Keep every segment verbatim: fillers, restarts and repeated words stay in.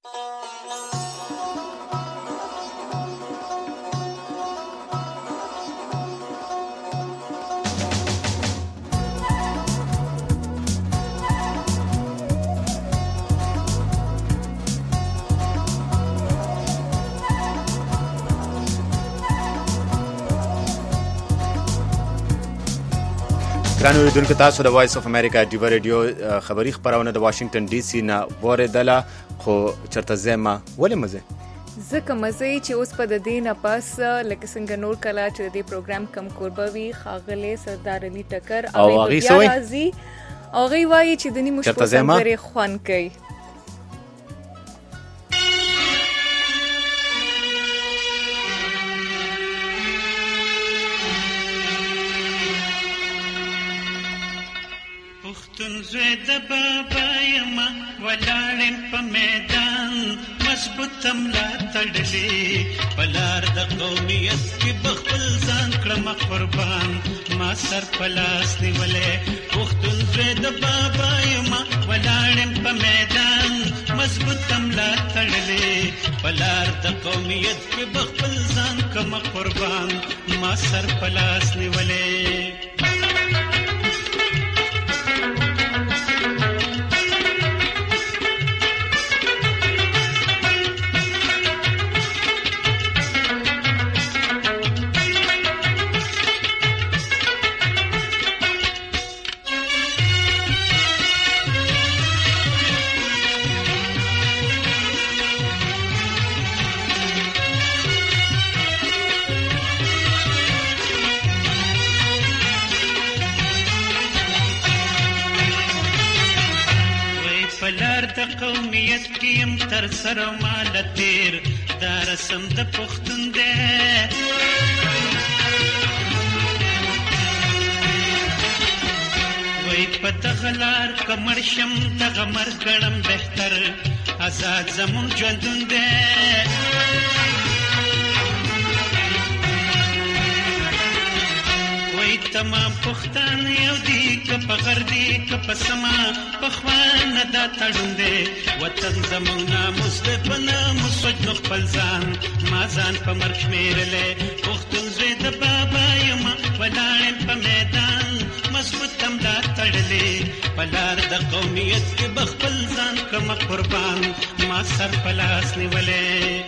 ګرانو اوریدونکو، تاسو د وایس اف امریکا ډیو ریډیو خبری خبرونه د واشنگټن ډي سي نه واردله. خو چرته زما ولې مزه ځکه مزه چې اوس په د دې نه پاس لکه څنګه نور کله چې د پروګرام کم کوربوي خاغله سردار علي ټکر او بیا راځي او غي وایي چې د نیمه شپه سره خوان کوي. زوی د بابا یما ولاړم په میدان مضبوطم لا تړلې بلار د قومیت کې بخل ځان کړم قربان ما سر پلاس نیولې پښتون زوی د بابا یما ولاړم په میدان مضبوطم لا تړلې بلار د قومیت کې بخل ځان کړم قربان ما سر پلاس نیولې. قومیت کیم تر سر مال تیر دا رسم د پختون ده وای پتغلار کمر شم تغمر کړم بهتر آزاد زمون ژوندون ده تمام پختان یو دی که په غردی که په سما په خوانه دا تړوندې وطن زموږ ناموس دی په ناموس وجنو خپل ځان ما ځان په مرګ شمېرلی پښتون زوی د بابا یمه ولاړم په میدان مضبوطم دا تړلی په لار د قومیت کې به خپل ځان کړمه قربان ما سر په لاس نیولی.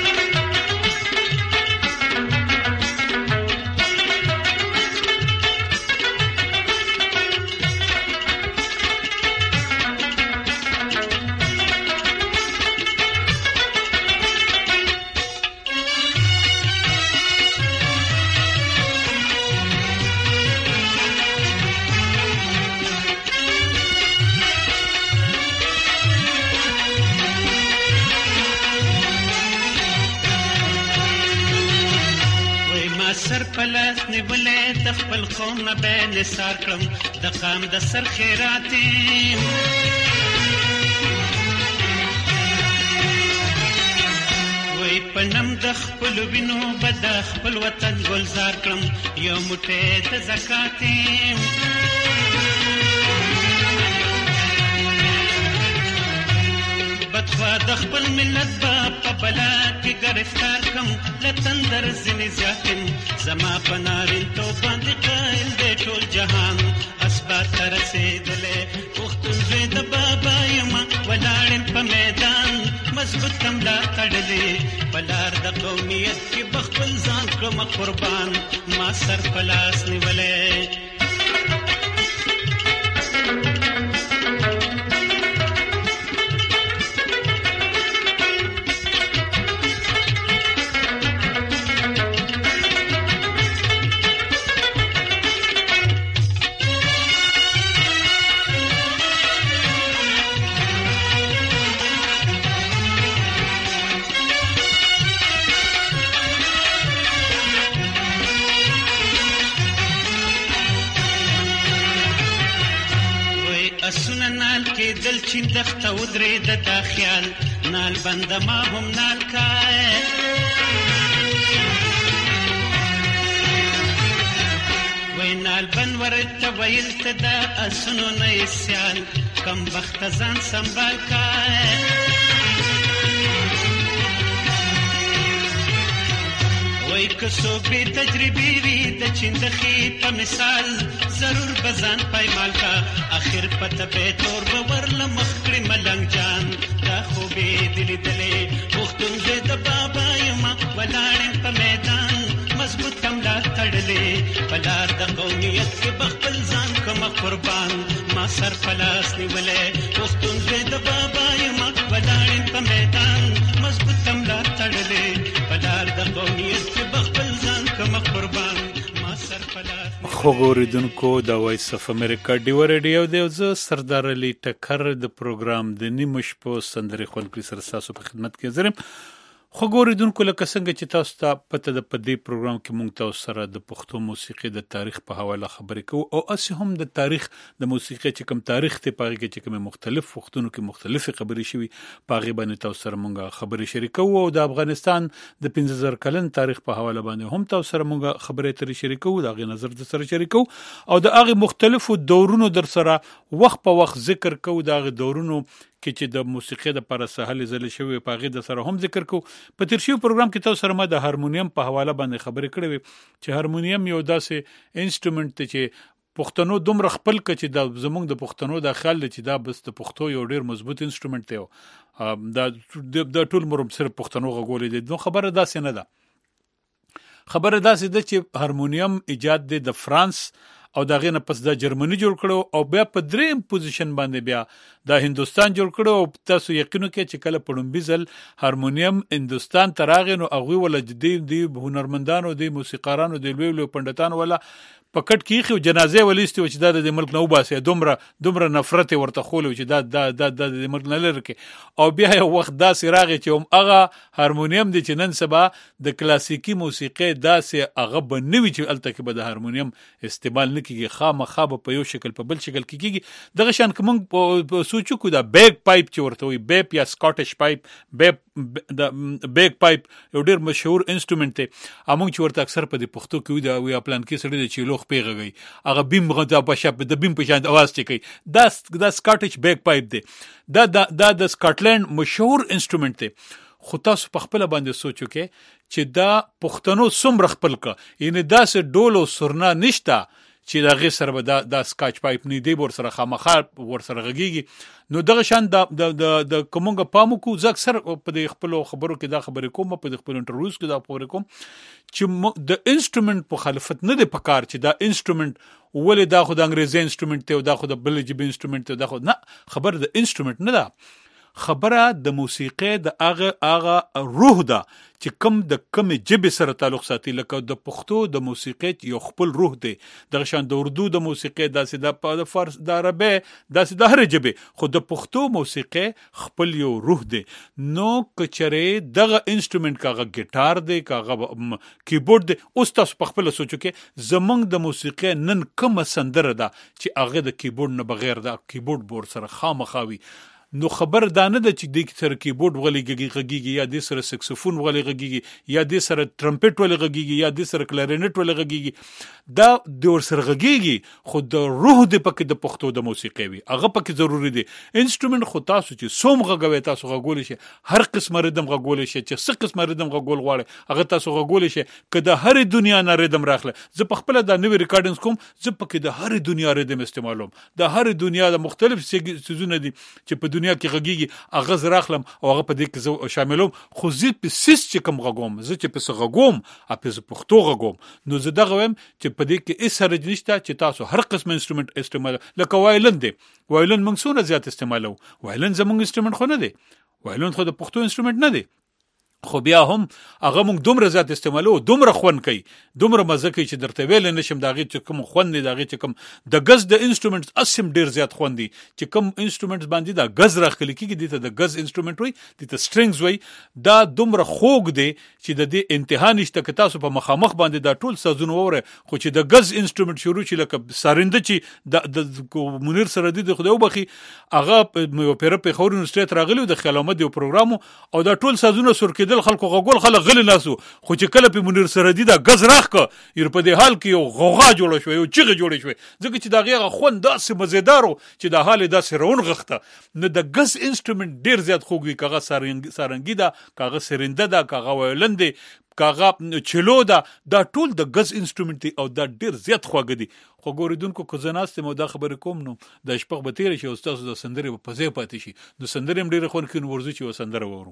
سر پلاس نیولې د خپل قوم نه به نثار کړم د قام د سر خیراتې وای پنم د خپل وینو به د خپل وطن ګلزار کړم یو موټی د زکاتې بدخوا د خپل ملت با په بلا کې گرفتار کم لتندر زنی زیاتم زما پنارین تو باندې قائل دی ټول جهان اسبات تر رسیدلې پښتون زوی د بابا یما ولاړم په میدان مضبوط کم لا تړلې بلار د قومیت کې بخپل ځان کړم قربان ما سر پلاس نیولې. اسوننال کې دل چین دخته ودرې د تا خیال نال بند ما هم نال کای وینال بن ورته ویل ته دا اسونو نه سیال کم بخت ځان سنبال کای که څوک بې تجربې وي د چندخې په مثال ضرور به ځان پایمال کا اخر پته به تور به ورله مخ کړي ملنګ جان دا خو به دې لیدلې پښتون زه د بابا یما ولاړم په میدان مضبوط کملا تړلې په لار د قومیت کې بخپل ځان کوم قربان ما سر پلاس نیولې پښتون زه د بابا یما ولاړم په میدان مضبوط کملا تړلې په لار د قومیت کې بخپل ځان کوم قربان ما سر پلاس خو ګوریدونکو د وایس اف امریکا ډیو ریډیو دی زه سردار علي ټکر د پروګرام د نیمه شپو سندرې خلکو سره تاسو په خدمت کې زرم خو ګوریدونکو لکه څنګه چې تاسو ته پته د پدې پروګرام کې مونږ تاسو سره د پښتو موسیقي د تاریخ په حواله خبرې کوو او اسی هم د تاریخ د موسیقي چې کوم تاریخ ته پاره کې چې کوم مختلف وختونو کې مختلفې خبرې شوي پاغي باندې تاسو سره مونږ خبرې شریکو او د افغانستان د پنځه زره کلن تاریخ په حواله باندې هم تاسو سره مونږ خبرې ترې شریکو دا غي نظر د سره شریکو او د هغه مختلفو دورونو در سره وخت په وخت ذکر کوو د هغه دورونو کې چې د موسیقي د پر سهل زل شوی پاغي د سره هم ذکر کو په تیر شو پروګرام کې تاسو سره ما د هارمونیم په حواله باندې خبرې کړې چې هارمونیم یو داسې انسټرومنت ته چې پښتنو دومره خپل ک چې د زمونږ د پښتنو د خیال چې دا بس د پښتو یو ډیر مضبوط انسټرومنت دی دا د ټول مرم سره پښتنو غوړې دي نو خبره داسې نه ده خبره داسې ده چې هارمونیم ایجاد دی د فرانس او دا غینه پس د جرمني جوړ کړو او بیا په دریم پوزیشن باندې بیا د هندستان جوړ کړو او تاسو یقینو کې چې کله پړم بيزل هارمونیم هندستان تراغه نو هغه ول جدي دی هنرمندانو دی موسیقارانو دی لوی لوی پندتان ولا پکټ کیخي او جنازه ولستي چې دا د ملک نو باسي دومره دومره نفرت ورته خولو چې دا د د د ملک نه لري او بیا یو وخت دا سراغه چې هم هغه هارمونیم د چنن سبا د کلاسیکی موسیقي داسې هغه بنوي چې الته کې به د هارمونیم استعمال نکېږي خامخا په یو شکل په بل شکل کېږي دغه شان کوم سوچو کو دا بیک پایپ چې ورته وي بیپ یا سکاټش پایپ بیپ د بیک پایپ یو ډیر مشهور انسټرومنت دی امون چې ورته اکثر په د پښتو کې وي دا وی پلان کې سړي د چیلو پیغوي هغه بیم غدا په شپ د بیم په شان اواز چي کوي دا د سکاټش بیک پایپ دی دا دا د سکاټلند مشهور انسټرومنت دی خو تاسو په خپل باندې سوچو کې چې دا پښتنو سمره خپل کا یعنی دا سه ډول او سرنا نشتا چې دا غي سره دا د سکاچ پایپ نه دی ور سره خامخا ور سره غږیږي نو دغه شان د د د کومګه پامو کو زک سر په خپل خبرو کې دا خبرې کوم په خپل انټرویوز کې دا خبرې کوم چې د انسټرومنت په خلافت نه دی پکار چې دا انسټرومنت ولې دا خو د انګريزي انسټرومنت ته دا خو د بل جبي انسټرومنت ته دا خو نه خبر د انسټرومنت نه ده خبره د موسیقي د هغه هغه روح ده چې کم د کم جبه سره تعلق ساتي لکه د پښتو د موسیقي یو خپل روح دی د شان د اردو د موسیقي داسې د فارس د عربي داسې د هر جبه خو د پښتو موسیقي خپل یو روح دی نو کچره دغه انسټرومنت کاغه ګټار دی کاغه کیبورډ دی اوس تاسو په خپل سوچو کې زمنګ د موسیقي نن کوم سندره ده چې هغه د کیبورډ نه بغیر د کیبورډ بور سره خامخاوي نو خبر دانه د چې د سره کیبورډ وغلي غږیږي یا د سره سکسوفون وغلي غږیږي یا د سره ټرمپټ وغلي غږیږي یا د سره کلارینټ وغلي غږیږي دا د ور سره غږیږي خو د روح د پکې د پښتو د موسیقي وي هغه پکې ضروری دي انسټرومنت خو تاسو چې سوم غږوي تاسو غږول شي هر قسم ردم غږول شي چې څه قسم ردم غږول غواړي هغه تاسو غږول شي کله هر دنیا نه ردم راخله زه په خپل د نوې ریکارډینګز کوم زه پکې د هر دنیا ردم استعمالوم د هر دنیا د مختلف سيزونه دي چې په دنیا کې غږیږي اغه زراخلم او هغه په دې کې شاملوم خو زه په سیس چې کوم غږوم زه چې په غږوم اپس پښتو غږوم نو زه دغه ویم چې په دې کې اس هرج نشته چې تاسو هر قسم انسټرومنت استعمال لکه وایلن دی وایلن موږ څونه زیات استعمالو وایلن زموږ انسټرومنت خو نه دی وایلن خو د پښتو انسټرومنت نه دی خو بیا هم هغه موږ دومره زیات استعمالو دومره خون کوي دومره مزه کوي چې درته ویل نشم داغه چې کوم خون دی داغه چې کوم د غز د انسټرومنټس اسیم ډیر زیات خون دي چې کوم انسټرومنټس باندې دا غز راخلي کیږي د غز انسټرومنټ وي د سټرینګز وي دا دومره خوګ دی چې د دې انتها نشته که تاسو په مخامخ باندې دا ټول سازونه وره خو چې د غز انسټرومنټ شروع شي لکه سارنده چې د منیر سره دی خدای وبخي هغه په پیره په خورن سټریټ راغلی د خلامت یو پروګرام او دا ټول سازونه سر دل خلکو غوګل خلک غل ناسو خو چې کله په منیر سره دی دا غز راخ ک ير په دې حال کې یو غوغا جوړ شو یو چیغه جوړ شو ځکه چې دا غیغه خون داسې مزیدارو چې د حال داسې رون غخته نو د غز انسټرومنت ډیر زیات خوږي کاغه سارنګ سارنګي دا کاغه سرنده دا کاغه ویلندې کاغه چلو دا دا ټول د غز انسټرومنت دی او دا ډیر زیات خواږه دي خو ګوریدونکو کو زناست مو دا خبره کوم نو د شپږ به تیر شي او تاسو د سندري په ځای پاتې شي د سندري هم ډیر خون کې ورزو چې وسندره وورو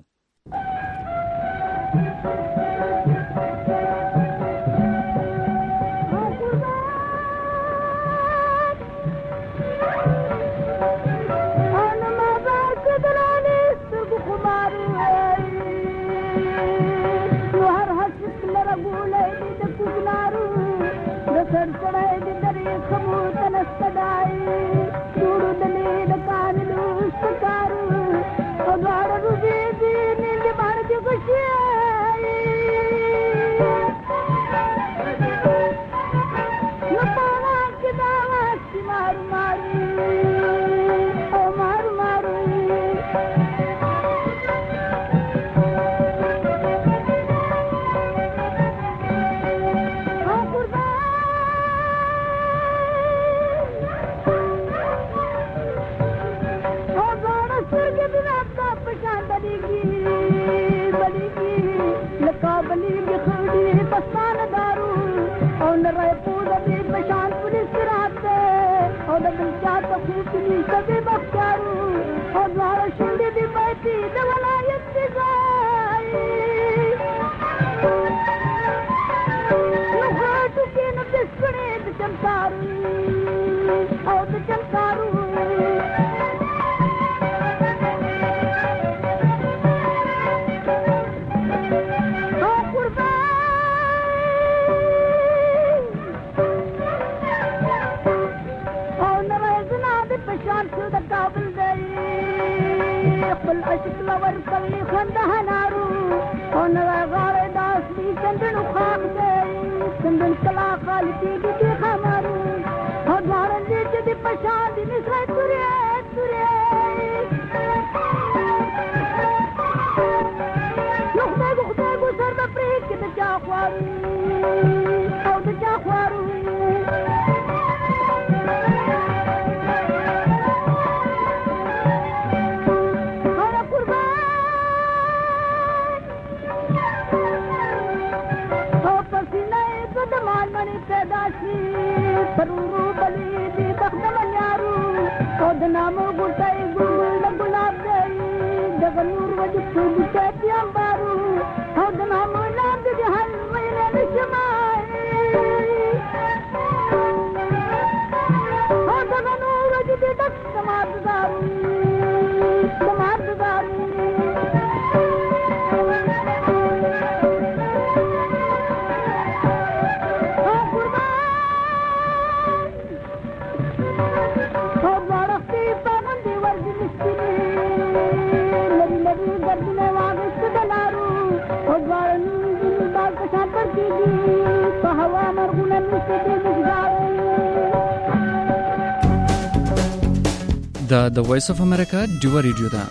دا د وایس اف امریکا ډیو ریډیو ده.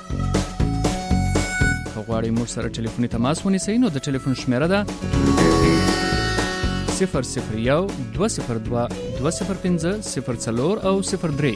غواړئ موږ سره ټلیفوني تماس ونیسئ نو د ټلیفون شمیره ده صفر صفر یو دوه صفر دوه دوه صفر پنځه صفر څلور او صفر درې.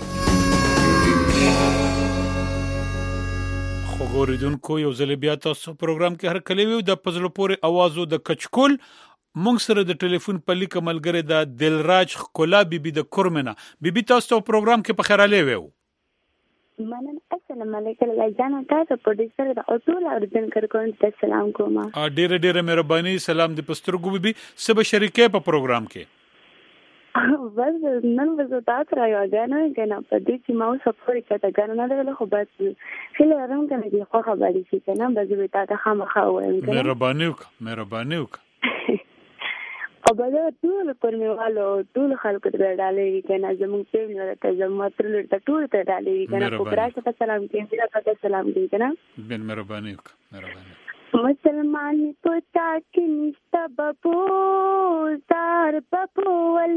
خو ګوریدونکو یو ځل بیا تاسو پروګرام کې هر کله ویو د پزلو پورې اوازو د کچکول مونږ سره د ټلیفون په لیک ملګری د دلراج خلا بیبي د کورمنه. بیبي تاسو پروګرام کې په خیر علي ویو. منن السلام علیکم لایجان تاسو پروډوسر د اټول اورجن کړکون ته سلام کوم. ا ډیره ډیره مهرباني. سلام د پسترګو بیبي سب شریکه په پروګرام کې. بس نن وزو تاسو راځو غاڼه کنه په دې چې ما سفر کړه غاڼه نه ده خو بس خله رنګ کنه دی خو خبرې شي کنه بس به تاسو خامخا وایم کنه. مهرباني وک مهرباني وک. او بده ټول کورمېوالو ټول خلکو ته ډالې کنه زموږ په نیوله ته زموږ تر ته ټول ته ډالې کنه په پراشه ته سلام کې بیا ته سلام دی کنه. بن مهرباني وک مهرباني. مسلمان پتا کې نشتا بپو زار بپو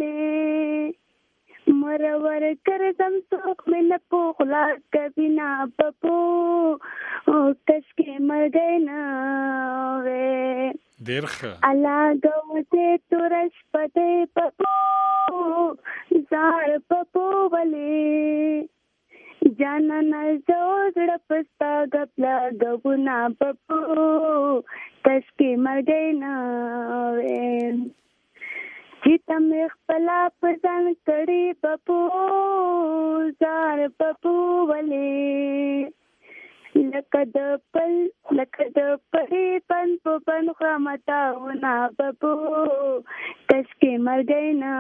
ولې مرور کرزم سوک میں نپو خلا کبھی نہ بپو کس کے مر گئے نا وے دیرخه اللہ گوتے ترش پتے بپو زار بپو ولې جانان زړه پستا غپلا غونا پپو تشکی مرګی نه وې چې تم خپل پردان کړي پپو زار پپو ولې لکه د پل لکه د پړې پن په پن خامتا ونا پپو تشکی مرګی نه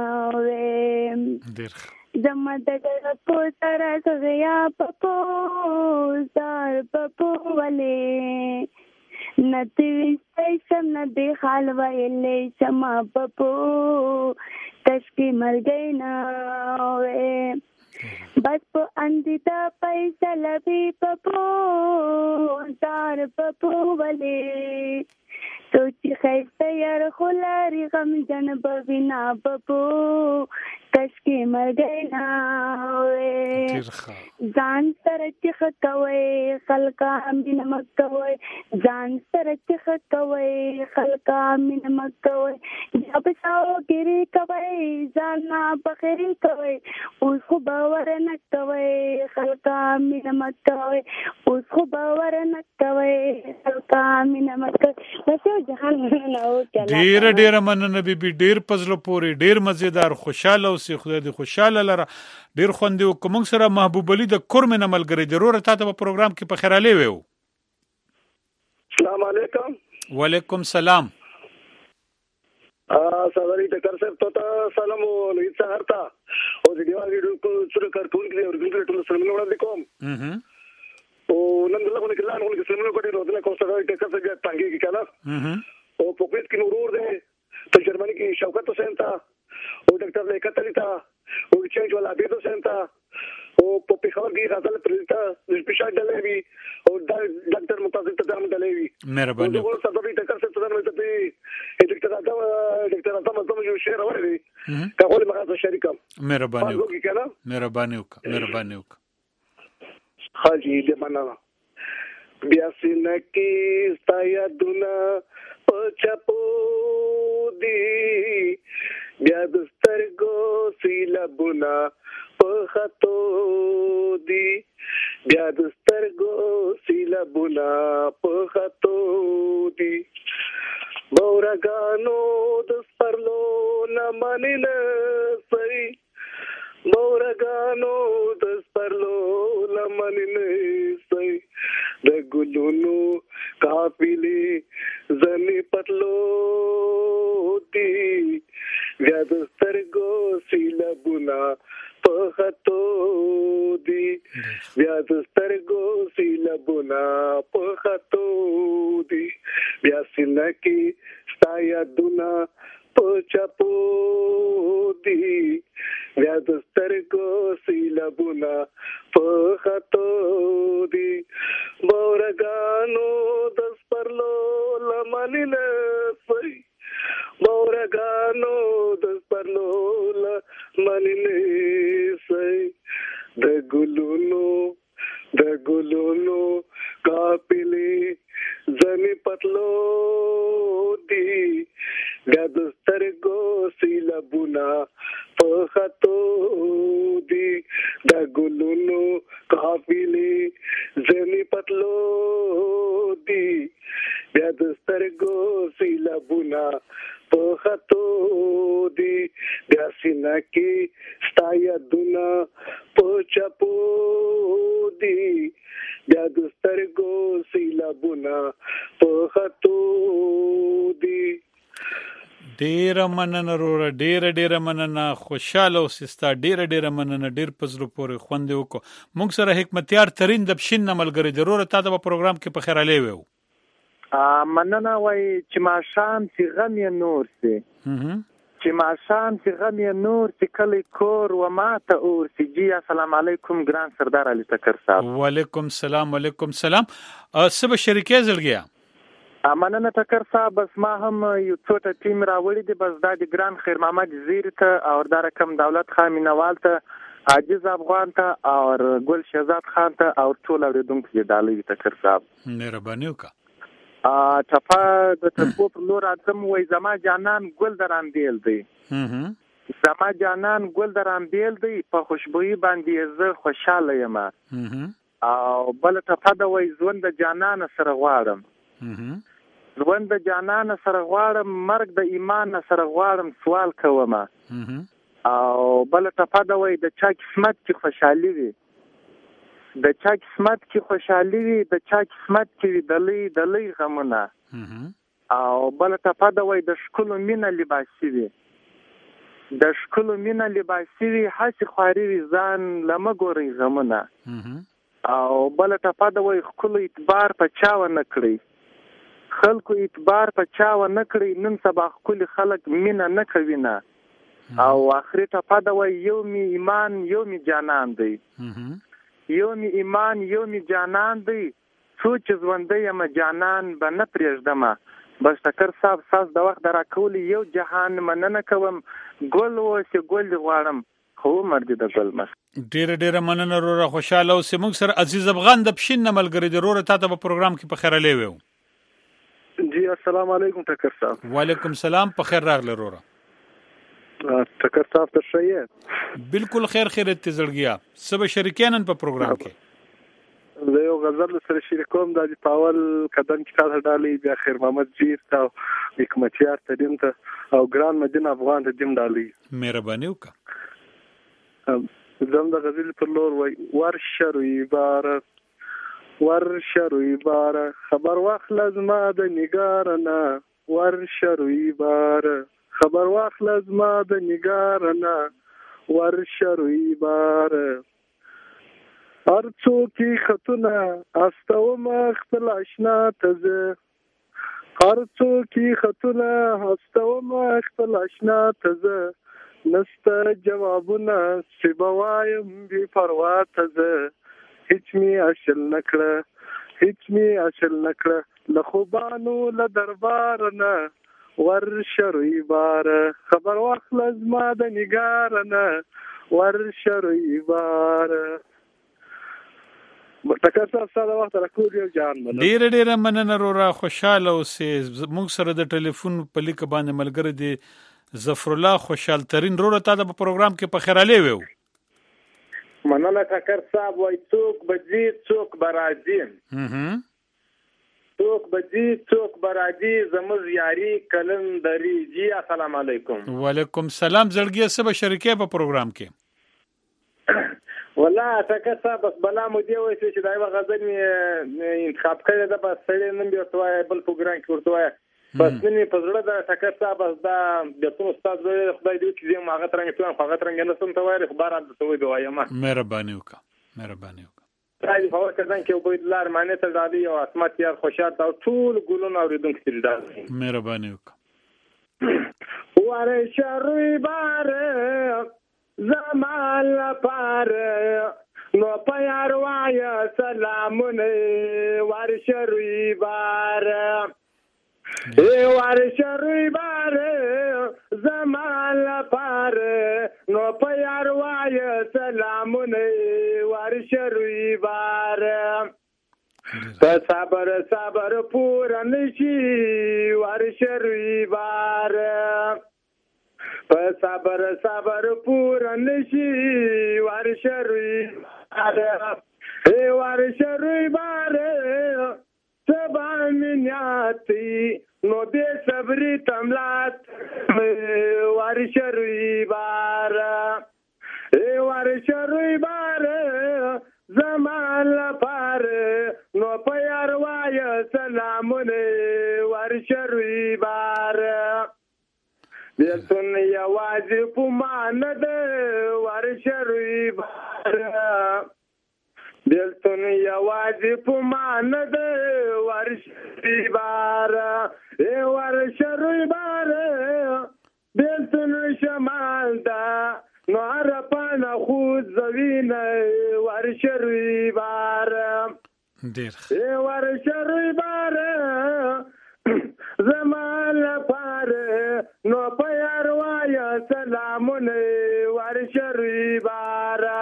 وې ډېر زما د په سر سغیا پپو زار پپو ولې نتی سم ندی خال ویلې سما پپو تشکی مرګی نه وې بس په اندیتا پیسې لبي پپو زار پپو ولې سوچي خیسته یار خلاري غم جن بوینا پپو تشکی مرګی نه وې ځان سره چخ کوي خلقا مين مکوي ځان سره چخ کوي خلقا مين مکوي جب ساو ګری کوي ځان نه بخیری کوي اوس خو باور نه کوي خلقا مين مکوي اوس خو باور نه کوي خلقا مين مکوي بس جهان نه او کلا ډیر ډیر مننه بیبي ډیر پزله پوري ډیر مزیدار خوشاله اوسې خدای دې خوشاله لره ډیر خوندې وکوم سره محبوب علي د کورمن عملګری ضرور تاسو په پروګرام کې په خیراله ویو السلام علیکم وعلیکم سلام ا سوالي ټکر صاحب ته سلام ولې سهار تا او دې دیوالې کو څه کارټون کې ورګل ټول سره وړاندې کوم اها او نن دغه نه کله نو کې سره کوټي روزنه کوم سره ټکر صاحب ټانګي کې کله اها او پوکټ کې نورور ده په جرمني کې شوکت حسین تا او ډاکټر لیکت علی تا او چینج والا عبید حسین تا او په پیښور کې غزل پرېتا د سپیشل ډلېوي او ډاکټر متعزز تدام ډلېوي مهرباني او څه د ټکر څه تدام ته په ډاکټر اته ډاکټر اته مزه یو شعر اوري کاول مغازه شریکم مهرباني مهرباني وک مهرباني وک حاجی دې معنا بیا سینه کې ستایا دنا پچپو دی بیا د سترګو سیلابونه په خطو دی بیا د سترګو سیلابونه په خطو دی مورګانو د سپرلو نه مننه سي مورګانو د سپرلو نه مننه سي د ګلونو کافلې زنی پتلو دی بیا د سترګو سیلابونه په خطو دی بیا د سترګو سیلابونه په خطو دی بیا سینه کې ستا یادونه په چپو دی بیا د سترګو سیلابونه په خطو دی مورګانو د سپرلو لمننه سي مورګانو د سپرلو لمننه سي د ګلونو د ګلونو کاپلې زنی پتلو دی بیا د سترګو سیلابونه په خطو دی د ګلونو کاپلې زنی پتلو دی بیا د سترګو سیلابونه په خطو دی بیا سینه کې ستا یادونه په چپو دی بیا د سترګو سیلابونه په خطو دی ډیره مننه وروره ډیره ډیره مننه خوشاله اوسې ستا ډیره ډیره مننه ډیر په زړه پورې خوند وکړو موږ سره حکمتیار ترین د بشین عملګری ضرور تاسو په پروګرام کې په خیراله ویو مننه وای چې ما شام چې غم یې نور سي چې ما شام چې غم یې نور سي کلی کور و ما ته اور سي جی السلام علیکم ګران سردار علي ټکر صاحب وعلیکم السلام وعلیکم السلام سبا شریکې زړګیا مننه ټکر صاحب بس ما هم یو څوټه ټیم راوړی دی بس دا د ګران خیر محمد زیر ته او دا رقم دولت خان مینوال ته عاجز افغان ته او ګل شهزاد خان ته او ټول اوریدونکو یې ډالۍ ټکر صاحب مهرباني وکړه ا ټپه د ترکو پر لور اعظم وای زما جانان ګل دران دیل دی زما جانان ګل د رامبیل دی په خوشبوئی باندې زه خوشاله یم او بل ټپه د وای ژوند د جانان سره غواړم ژوند د جانان سره غواړم مرګ د ایمان سره غواړم سوال کوم او بل ټپه د وای د چا قسمت کې خوشحالي وي د چا قسمت کې خوشحالي وي د چا قسمت کې دلې دلې غمونه او بل ټپه د وای د شکلو مینه لباسي وي د شکلو مینه لباسي وي هسې خواري وي ځان لمه ګورئ غمونه او بل ټپه د وای خپل اعتبار په چا ونه کړئ خلکو اعتبار په چا ونه کړئ نن سبا خپل خلک مینه نه کوي نه او اخري ټپه د وای یو می ایمان یو می جانان دی یو می ایمان یو می جانان دی سوچ ژوندۍ یم جانان به نه پرېږدمه بس ټکر صاحب ساس د وخت را کولی یو جهان مننه کوم ګل اوسې ګل غواړم خو مرګ د ګل مس ډېر ډېر مننه وروره خوشاله اوسې موږ سره عزیز افغان د پښین نه ملګری دی وروره تا ته په پروګرام کې په خیر راغلی وو جی السلام علیکم ټکر صاحب وعلیکم السلام په خیر راغلی وروره ټکر صاحب ته ښه بالکل خیر خیرت ته زړګیا سبا شریکانن په پروګرام کې زه یو غزل سره شریکوم د پاول قدم کې تاسو ډالې بیا خیر محمد جیر تا حکمتیار تدین ته او ګران مدین افغان ته دیم ډالې مهرباني وکړه زم د غزل پر لور وای ور شروي بار ور شروي بار خبر واخل زما د نگارنا ور شروي بار خبر واخل زما د نگارنا ور شروي بار ارڅو کې خطونه استو ما خپل آشنا تزه ارڅو کې خطونه استو ما خپل آشنا تزه نست جوابونه سبوایم بی پروا تزه هیڅ می اصل نکړه هیڅ می اصل نکړه لخوبانو ل دربار نه ور شروي بار خبر واخل زما د نگار نه ور شروي بار ټکر صاحب سره وخت راکول یو جان مننه ډیر ډیر مننه وروره خوشاله اوسې موږ سره د ټلیفون په لیک باندې ملګری دی ظفر الله خوشحال ترين وروره تا د پروګرام کې په خیراله وو مننه ټکر صاحب وای څوک بجی څوک برازي هم څوک بجی څوک برازي زموږ یاري کلندري جی السلام علیکم وعلیکم السلام زړګي سبا شریکه په پروګرام کې والله ټکر صاحب بس بلا مو دی وای چې دا یو غزل می انتخاب کړی دا بس سړی نن بیا توای بل پروګرام کې ورته بس نن په زړه دا ټکر صاحب بس دا د ټول استاد خدای دې چې زما هغه ترنګ ته هغه ترنګ نه سم ته وای خبر د توي دی وایم مهرباني وکړه مهرباني وکړه راځي په وخت کې کې په لار معنی ته دادی او اسمت یار خوشاله او ټول ګلون اوریدونکو ته دادی مهرباني وکړه واره شروي بار زمال پار نو پیار وای سلامونه ور شروي بار اے ور شروي بار زمال پار نو پیار وای سلامونه ور شروي بار په صبر صبر پور نشي ور شروي بار په صبر صبر پور نشي ور شروي اے ور شروي بار سبا منياتي نو دې صبري تملات ور شروي بار اے ور شروي بار زمان لپار نو پیار وای سلامونه ور شروي بار بیلتون یوازی پوماند ور شروی بار بیلتون یوازی پوماند ور شروی بار ای ور شروی بار بیلتون شمال دا نوار پانا خود زوین ور شروی بار ای ور شروی بار زمان پار نو پیار وای سلامونه ور شروي بارا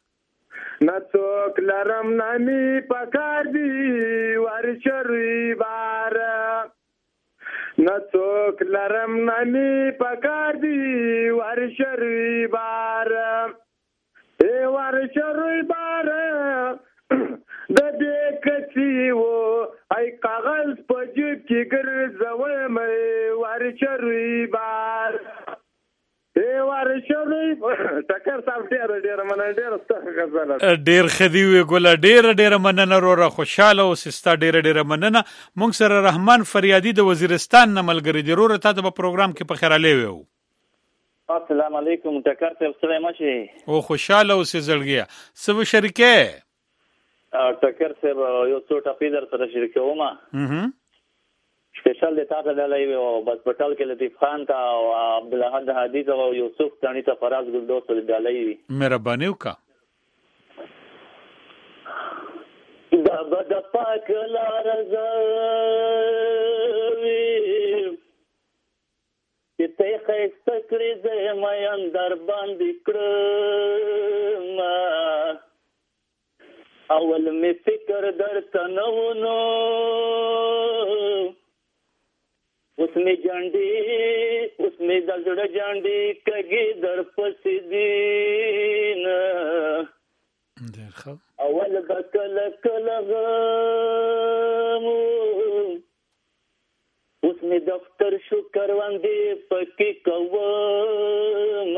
نڅوک لرم نامي پکار دی ور شروي بارا نڅوک لرم نمی پکار دی ورشروی بار ای ورشروی بار د دې کچی وو ای کاغذ په جیب کې ګرځوي مې ورشروی بار ای ورشروی ټکر صاحب ډیر ډیر مننه ډیر ستاسو غزل ډیر خدي وی ګل ډیر ډیر مننه وروره خوشاله او سستا ډیر ډیر مننه مونږ سره رحمان فریادي د وزیرستان نه ملګری دی وروره تاسو په پروګرام کې په خیراله ویو السلام علیکم ټکر صاحب سلام شي او خوشاله او سزړګیا سب شریکه ټکر صاحب یو څو ټاپې در سره شریکوم هم سپیشل د تاسو د لایو او بس پټل کې لطیف خان تا او عبد الاحد حدیث او یوسف تانی ته فراز ګلدوس د لایو مهرباني وکا دا بد پاک لار زوی ته خیسته کړې زه مې اندر باندې کړم اول می فکر درته نو نو اوس می جانډي اوس می د زړه جانډي کګي در پسې دین درخه اول بکل کله غم اوس می دفتر شو کروندې پکې کوم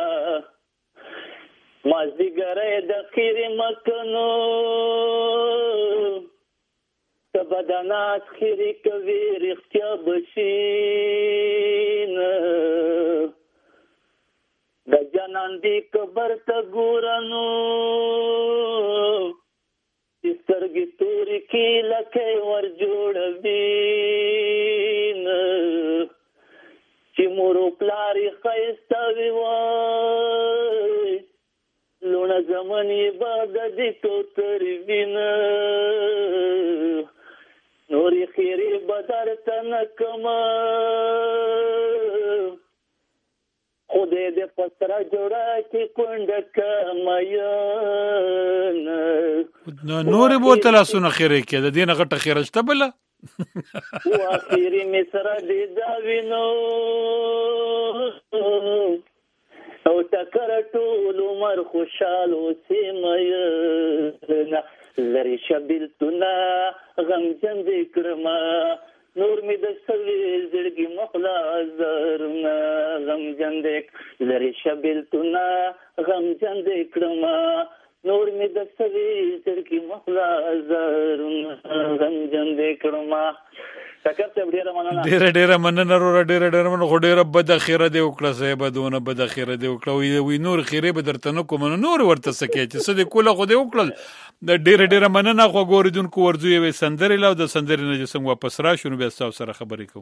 مازدیګرې د خیره مکنو تبدانات خیره کوي رښتیا بشین د جنان دی قبر ته ګورانو سترګې تورې کې لکه ور جوړوین چې مور پلاری خیسته وي وای لونه زمانی بعد دی کوتر وینا نوري خیری بدر تنکما خدای دې پسترا جوړا کی کونډ کمایان نور بوتل اسونه خیره کې د دینه غټه خیره شته بل او اخیری مصر دې دا وینو او تکر ټول عمر خوشاله سیمه لری شبلتنا غم جن ذکرما نور می د سوي زړګي مخلا زرنا غم جن ذک لری شبلتنا غم جن ذکرما نور می د سوي زړګي مخلا زرنا غم جن ذکرما تکر ته ډیره مننه ډیره ډیره مننه ورو ډیره ډیره مننه خو ډیره بد خیره دی وکړه صاحب دونه بد خیره دی وکړه وی نور خیره به درته نو کوم نور ورته سکه چې څه دی کوله خو دی وکړل د ډیره ډیره مننه خو ګوریدونکو ورځو وي سندري لاو د سندري نه جسم واپس را شنو بیا تاسو سره خبرې کوم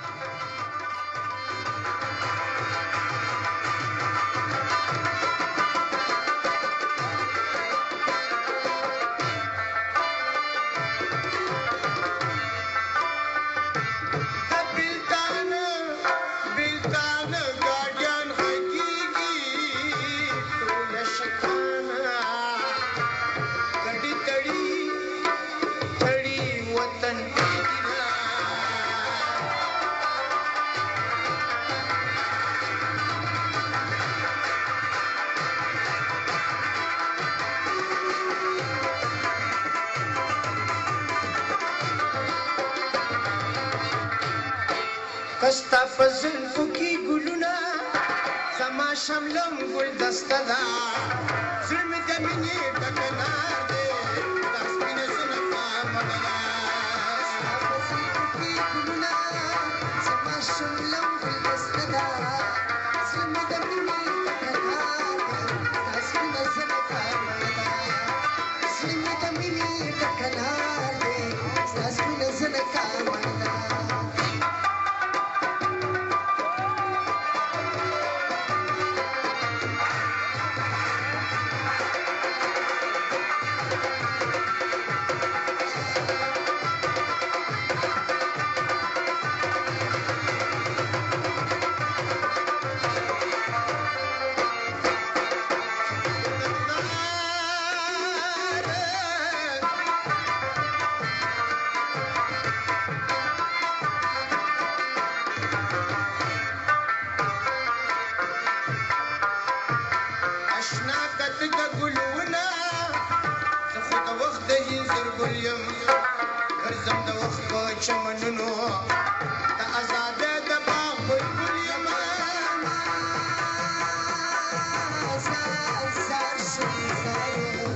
کستا فزل فکی ګلونا زما شملم ګل دستدا ظلم د منی ټکنا دے تاسبین زنفا مغلا فزل فکی ګلونا زما شملم ګل دستدا ظلم د منی ټکنا دے تاسبین زنفا مغلا ظلم د منی ټکنا دے تاسبین زنفا مغلا د آزادۍ د باغ بلبل یمه زار زار شم زار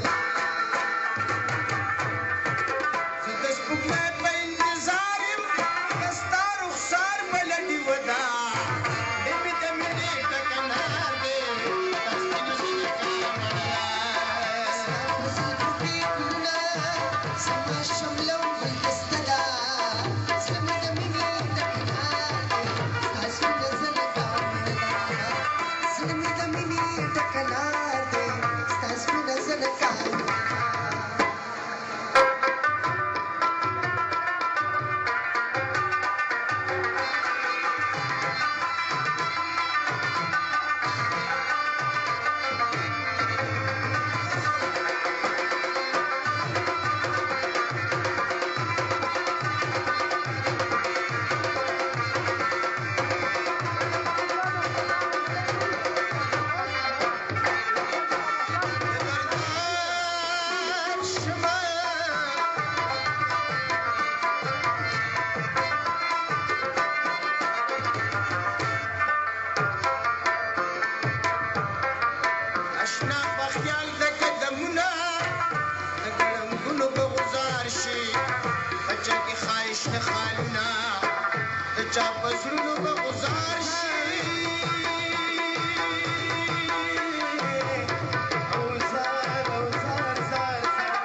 زه د سپوږمۍ په انتظار یم د ستا رخسار به لټي ودا د مې د مینې ټکنار دی دا سپینو زنکه زما شمله و ګلدسته ده زړه مې د مینې ټکنار دی ستا سپینه زنکه زړه مې د مینې ټکنار دی ستا سپینه زنکه اشنا په خیال د قدمونه د ګړنګونو به غزار شي په چا کې خواهش نه خالونه د چا په زړونو به غزار شي او زار او زار زار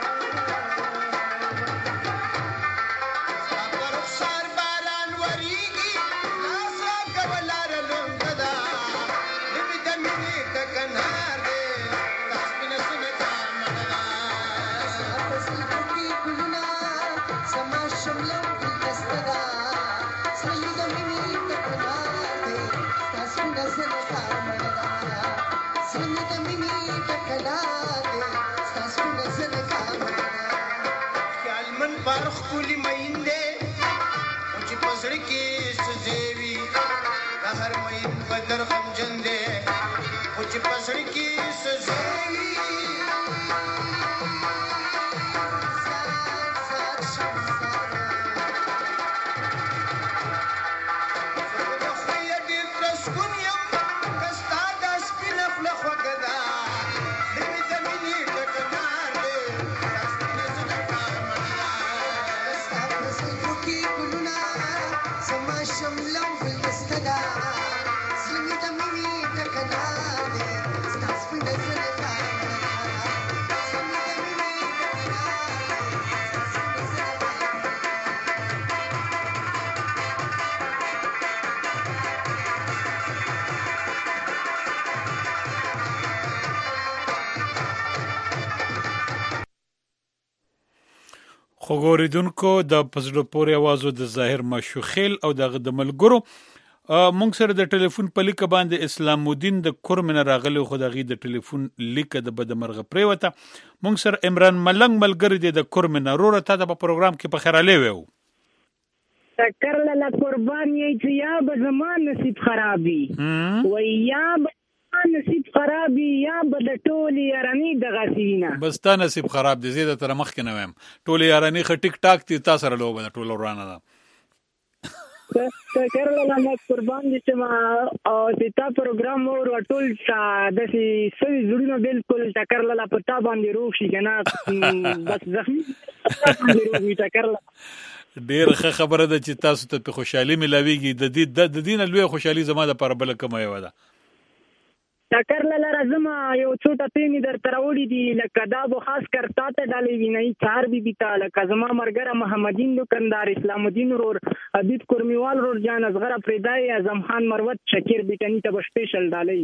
ستا په رخسار باران وریږي لاس راکوه لاره لنډه ده د مې د مینې ټکنار دی ستا سپینه زنکه مننه ستا په زلفو کې ګلونه زما شمله و ګلدسته ده زړه مې د مینې ټکنار دی ستا سپینه زنکه مننه زړه مې د مینې ټکنار دی ستا سپینه زنکه مننه خیالمن بار ښکلي مین دی خو چې په زړه کې څه ځای وي د هر مین بدر غمجن دی خو چې په زړه کې څه ځای وي زار زار شم زار زه خو د خویه ډېر تسکون یم که ستا دا سپینه خوله خوږه ده د مې د مینې ټکنار دی ستا سپینه زنکه مننه ستا په زلفو کې ګلونه زما شمله و ګلدسته ده زړه مې د مینې ټکنار دی ستا سپینه زنکه مننه زړه مې د مینې ټکنار دی ستا سپینه زنکه خو ګوریدونکو د پزړه پورې اوازو د ظاهر مشوخیل او دغه د ملګرو مونږ سره د ټلیفون په لیکه باندې اسلام الدین د کورمن راغلی خو دغه د ټلیفون لیکه د بدمرغه پریوته مونږ سره عمران ملنګ ملګری دی د کورمن وروره ته د پروګرام کې په خیراله وو تکر له قربان یې چې یا به زمان نصیب خرابي و یا به نصیب خرابي یا به د ټولي یاراني د غسینه بس تا نصیب خراب دي زیاده تر مخ کې نه ویم ټولي یاراني خ ټیک ټاک تی تاسو سره لوبه ټول ورانه ده تکر له قربان دي چې ما او تا پروګرام اور ټول د سي سوي زړونو بالکل تکر له پتا باندې روح شي کنه بس زخمي تکر ډیر ښه خبره ده چې تاسو ته خوشحالي ملاويږي د دې د دین لوی خوشحالي زما د پر بل کومه یو ده تکر لاله رزما یو څوټه پینې در تراوړي دي لکه دا بو خاص کر تا ته ډالې ویني چار بي بي تا لکه زما مرګره محمدین دکاندار اسلام الدین رور حبیب کورمیوال رور جان اصغر فریدای اعظم خان مروت شکیر بیٹنی ته سپیشل ډالې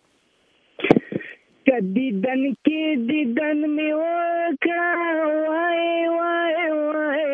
کدی دن کې دیدن می وکړه وای وای وای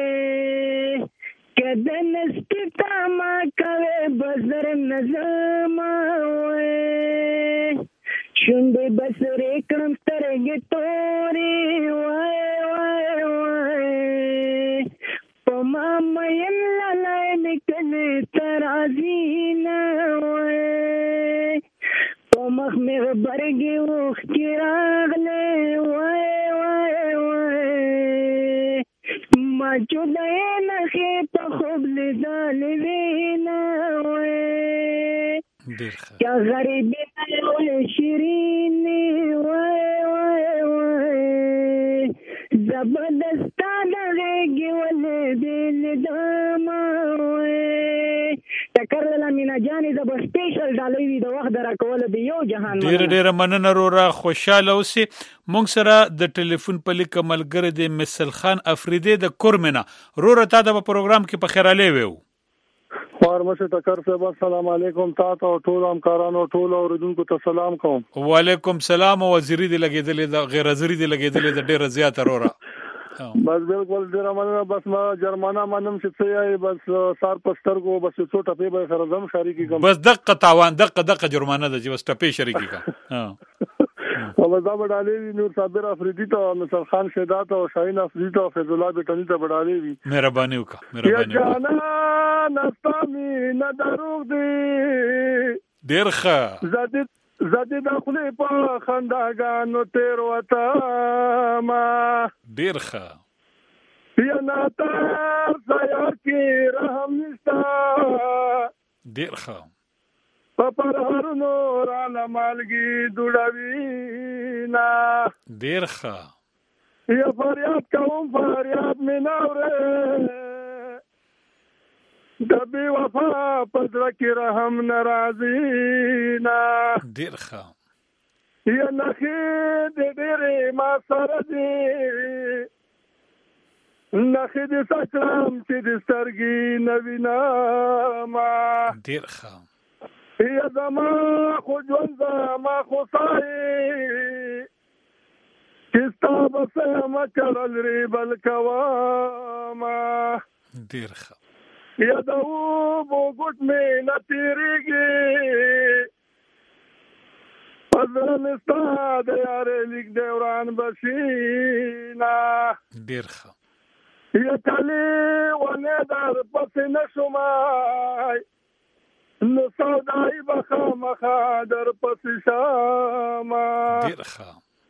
کدن سپتا ما کوي بزر نظم وای شونډې بسرې کړم سترګې تورې وای وای وای په ما مین لالی مې کلي ته راځي نه وای په مخ مې غبرګې اوښکې راغلې وای وای وای ما جدای نخې په خوب لیدلې یا غریبی وای شیرینی وای وای وای زبردستان غیگی ولی دل داما وای ټکر له مینا جانې د بس سپیشل ډالۍ وي د وخت د راکوله د یو جهان ډېره ډېره مننه وروره خوشحاله اوسې. موږ سره د ټلیفون په لیکه ملګری دی مثل خان افریدی د کورمنه. وروره تا د پروګرام کې په خیرالی ویو فارمسي ټکر صاحب السلام علیکم. تا ته او ټول همکارانو ټول اوریدونکو ته سلام کوم. وعلیکم سلام. وزیری دی لګېدلې د غیر حاضری دی لګېدلې د ډېره زیاته وروره. بس بالکل ډېره مننه. بس ما جرمانه منم چې څه یې بس سار په سترګو بس څو ټپې به سره زم شریکي کوم. بس دقه تاوان دقه دقه جرمانه ده چې بس ټپې شریکي کا. او دا بډالې نور صابر افریدی ته مثل خان شهدات او شاهین افریدی ته فیض الله بیٹانی ته بډالې وي. مهرباني وکړه مهرباني وکړه. یا جانا نستامي نه دروغ دی ډېر ښه زدي زدي د خپلې په خنداګانو تیر وته ما ډېر ښه یا ناتا ځای کې رحم نشته ډېر ښه په پرهرونو راله مالګي دوړوي نه ډېر ښه یا فریاد کوم فریاد مې نه اورې د بې وفا په زړه کې رحم نه راځي نه ډېر ښه یا نښې د ډېرې ما سره دي نښې دې سکړم چې د سترګې نه وینم ډېر ښه یا زما خو ژوند زما خو سایې چې ستا به څه یم کړل ریبل کوم ډېر ښه یا د اوبو ګوټ مې نه تېرېږي په زړه مې ستا د یارې لیک دوران به شي نه ډېر ښه یا کلې ونې در پسې نه شومای نو سودای به خامخا در پسې شمه ډېر ښه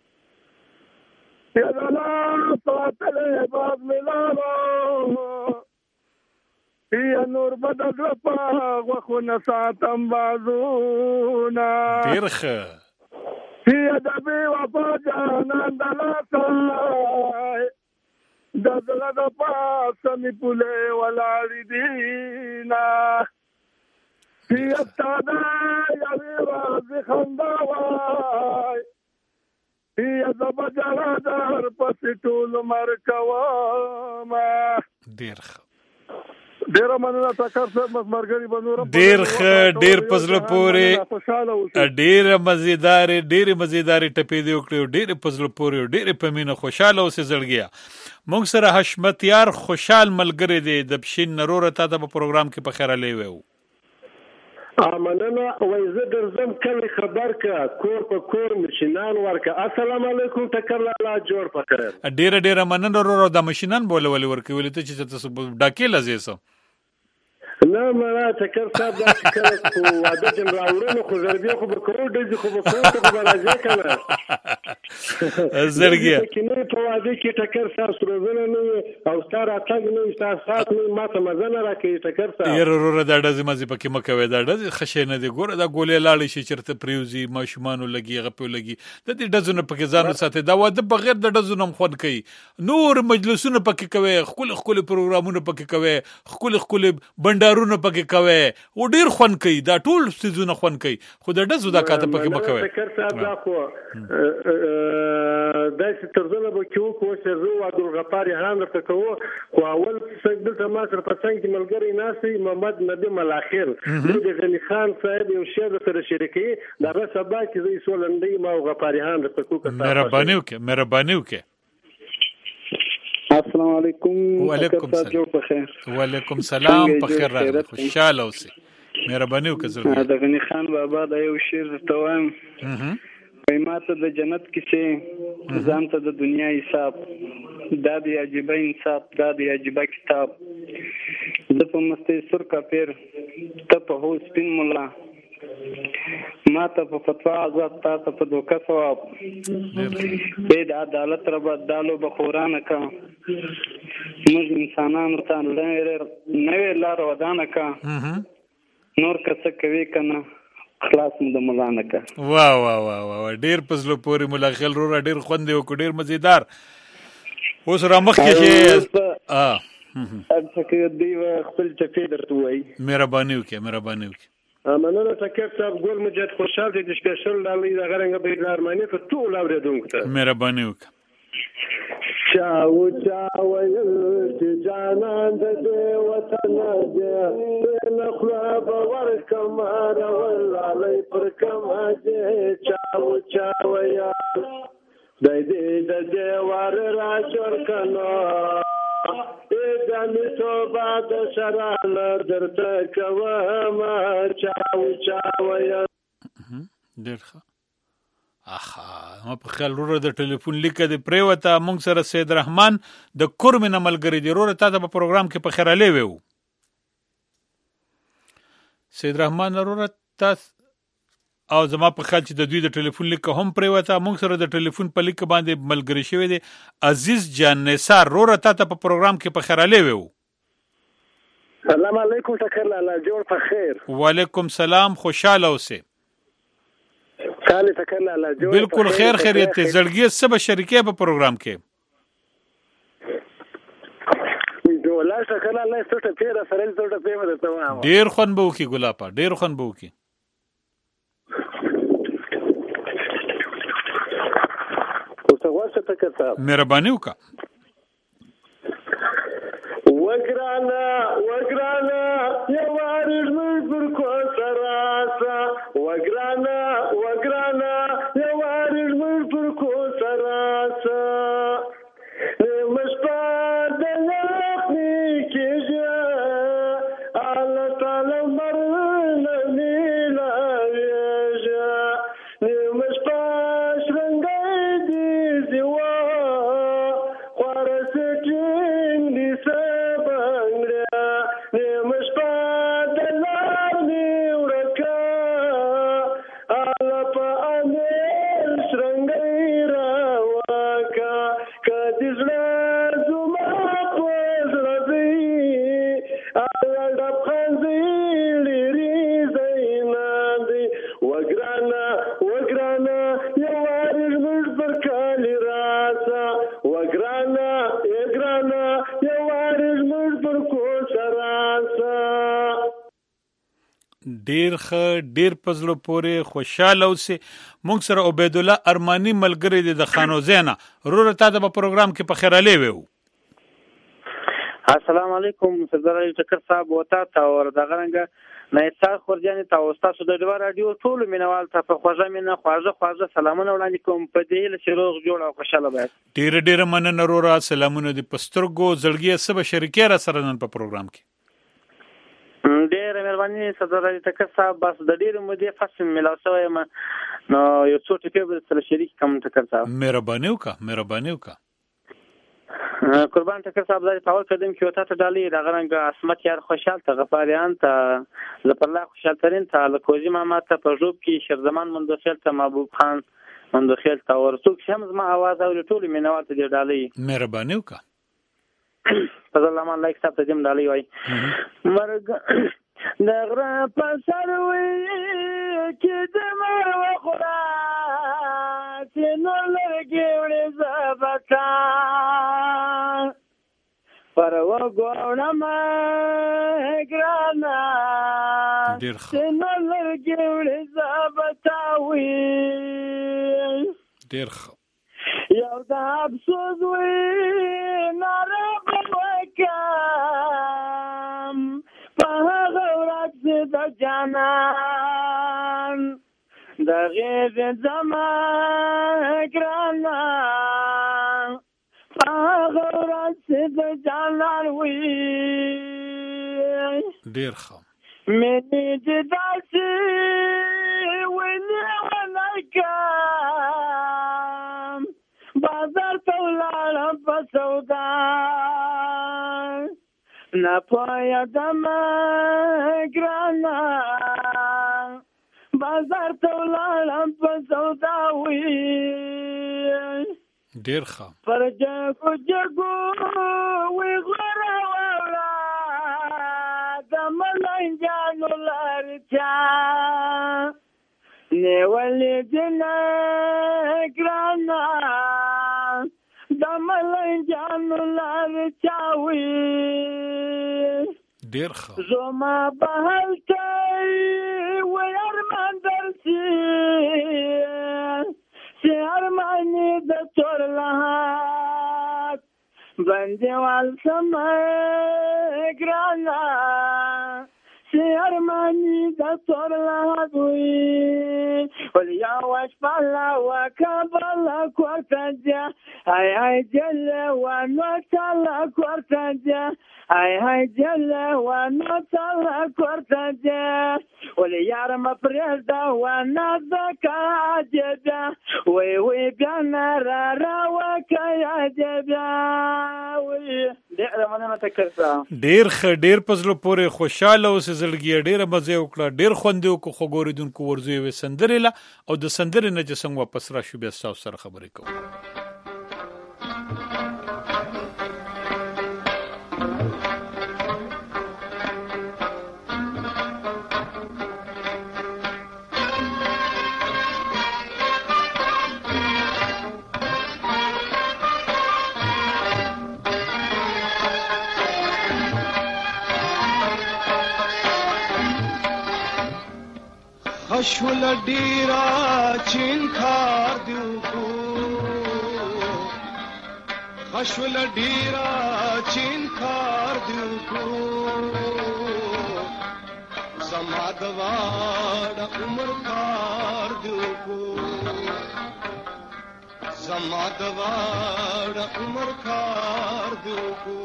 یا د لار ساتلی باز مې لارو یا نور به د زړه په غوښو نه ساتم بازونه ډېر ښه یا د بې وفا جانان د لاسه د زړه د پاسه مې پولې ولاړې دي نه یا تادا یوی رازی خندا وای یا زبا جانا در پسی طول مرکوام ډېر ښه ډېره مننه ټکر صاحب مزمرګري به نور ډېر ښه ډېر په زړه پورې ډېره مزیدارې ډېرې مزیدارې ټپې دې وکړې ډېرې په زړه پورې ډېرې په مینه خوشحاله اوسې زړګیه. موږ سره حشمتیار خوشحال ملګری دی د پښین نروره. تا ته په پروګرام کې په خیرالی ویو مننه. وای زه درځم کلی خبر که کور په کور مشینان ورکه. السلام علیکم ټکر لالا جوړ پکړ. ډېره ډېره مننه وروره. د مشینان بوله ولې ورکوي ته چې تاسو ډاکې لځې سم نه مړه ټکر صاحب دا چې کله خو واده جن راوړنو خو زرګي خو به کوو ډزې خو به کوو ته خو به راځې که نه زرګیه کې نه په واده کې ټکر صاحب سروزنه نه وي او ستا راتګ نه وي ستا سات نه وي ما ته مزه نه راکوي ټکر صاحب. یاره وروره دا ډزې مزې پکې مه کوې. دا ډزې ښه شی نه دی. ګوره دا ګولې لاړې شي چېرته پرېوځي ماشومانو لګي هغه پې لګي د دې ډزو نه پکې ځان وساتئ. دا واده بغیر د ډزو نه هم خوند کوي. نور مجلسونه پکې کوئ ښکلي ښکلي پروګرامونه پکې کوئ ښکلي ښکلي بنډارونه پکې کوئ او ډېر خوند کوي. دا ټول څیزونه خوند کوي خو د ډزو دا کاته پکې مه کوئ. ټکر صاحب دا خو داسې طرزونه به کې وکړو چې زه او عبدالغفار یحیی درته کوو خو اول دلته ما سره په څنګ کې ملګری ناست دی محمد ندیم الاخر د غني خان صاحب یو شعر درسره شریکوي د هغه سبا چې زه یې سولنډۍ ما او غفار یحیی درته کوو. مهرباني وکړې مهرباني وکړې. السلام علیکم. وعلیکم سلام. وعلیکم سلام. په خیر راغلی. خوشحاله اوسئ. مهرباني وکړه زړګیه. د غني خان بابا د یو شعر درته وایم وایي ما ته د جنت کیسې ځان ته د دنیا حساب دا دی عجیبه انصاف دا دی عجیبه کتاب زه په مستۍ سور کاپیر ته په هو سپین ملا ما ته په فتوا آزاد تا ته په دوکه ثواب بې د عدالت ربه دا لوبه خورانه که موږ انسانانو ته نوې لاره ودانه که نور که څه کوي که نه خلاص مو د ملا نه که. وا وا وا وا ډېر په زړه پورې ملا خیل وروره، ډېر خوند یې وکړو، ډېر مزیدار. اوس را مخکې چې دوی به خپل ټپې درته ووایي. مهرباني وکړه مهرباني وکړه. مننه ټکر صاحب. ګل مجد خوشحال دی د سپیشل ډالۍ دغه رنګه به ارماني ته ټول اورېدونکو ته مهرباني وکړه. چا و چا ویل چې جانان د دې وطن دی نه خلا به ورکم راولای پر کم دی. چا و چا ویل د دې د دې وار را چور کنو ای ځانې توبه د شران درته کوم. چا و چا ویل ډېر ښه. اخا ما په خیال وروره د ټلیفون لیکه دې پرېوته. موږ سره سید رحمان د کورمې نه ملګری دی. وروره تا ته په پروګرام کې په خیرالی ویو. سید رحمان وروره تا او زما په خیال چې د دوی د ټلیفون لیکه هم پرېوته. موږ سره د ټلیفون په لیکه باندې ملګری شوی دی عزیز جان نثار. وروره تا ته په پروګرام کې په خیرالی ویو. سلام علیکم ټکر لالا جوړ په خیر. وعلیکم سلام خوشاله اوسې. خالی ټکر لالا جوړ بالکل خیر خیریت ته زړګي سب شریکې په پروګرام کې. ګولا ټکر لالا څه پیره سره څه پیره ته وامه. ډیر خون بو کی ګلاپا ډیر خون بو کی. اوس ورڅ ټکر صاحب مهرباني وکړه. وګرانا وګرانا یوارې موږ پر کو سراسا. وګرانا وګرانا یوارې موږ پر کو سراسا. مشپا د لپنی کېږه الله تعالی مرنه نیلا ویږه. مشپا شرنګای دي زیوا خواره سټینګ دي سبنګړه. مشپا د لارنی ورکه الله په امیر شرنګای راوکه. کدی زړه زما په زړه دی الله ډب خنځي لري زینا دی. وګرانا وګرانا یوارې موږ پر کالي راسا. وګرانا وګرانا یوارې موږ پر کو سراسا. ډیر ښه ډیر په زړه پورې خوشاله اوسې. موږ سره عبید الله ارماني ملګری دی د خانو زینا. وروره تا ته په پروګرام کې په خیرالی ویو. السلام علیکم سردار علي ټکر صاحب وتا تا ور دغه رنګه نه څار خورجانې تا وستاسو د ډیوا رادیو ټول مینوال ته په خوږه مینه خواږه خواږه سلامونه وړاندې کوم. په دې له شروع جوړ او خوشاله باید. ډیر ډیر مننه وروره. سلامونه دي پسترګو زړګي سب شریکې را سره نن په پروګرام کې. ډیر مهرباني سردار علي ټکر صاحب. بس د ډیر مودې فصل ملاو شوی ما نو یو څو ټکي به سره شریک کوم ټکر صاحب. مهرباني وکړه مهرباني وکړه. قربان ټکر صاحب زای پاول قدم کې وتا ته ډالۍ دغه رنګ اسمت یار خوشحال ته غفاریان ته زپرلا خوشحال ترين ته لکوزي ماما ته په جوب کې شرزمان مندوخیل ته محبوب خان مندوخیل ته ورڅوک شمز ما आवाज او ټول مینوال ته ډالۍ. مهرباني وکړه. فضل الله لایک صاحب ته دیم ډالۍ وای. مرګ دغره په سر وی کې د ما وخرا چې نو لګي وړي زبتا پر وګونه ما ګرانا چې نو لګي وړي زبتا وی. ډیر ښه. یو د افسوس وی ناره وکم په هغه ورځ د جانان د غیر زمان ګرانا په هغه ورځ د جانان وی. ډیر ښه. مینې دې داسې ونیولای کم بازار ته ولاړم په سودا نه پوهېدم ګرانه بازار ته ولاړم په سودا وي. ډېر ښه. پر جګو جګو وی غوره واوړه د ملنګانو لارې چا جانې ولې جنه ګرانه د ملنګانو لار چاوي ډېر ښه زما به هلته وی ارمان درسي چې ارمان یې د تور لحاظ بندیوال سمه ګرانه چې ارمان یې د تور لحاظ وي ولې یوه شپه لا وکبله کور ته ځه ای ای جله ونه تله کور ته ځه ای ای جله ونه تله کور ته ځه ولې یار مه پرېږده ونه ځکه عجبه وی وی بیا نه را راوکه عجبه وی ډېره مننه ټکر صاحب ډېر ښه ډېر په زړه پورې خوشحاله اوسې زړګیه ډېره مزه یې وکړه ډېر خوند یې وکړو خو ګورېدونکو ورځو یې وې سندرې له او د سندرې نه چې څنګه واپس راشو بیا ستاسو سره خبرې کوو خشول ډیرا چین کار دیو کو خشول ډیرا چین کار دیو کو زما د واړه عمر کار دیو کو زما د واړه عمر کار دیو کو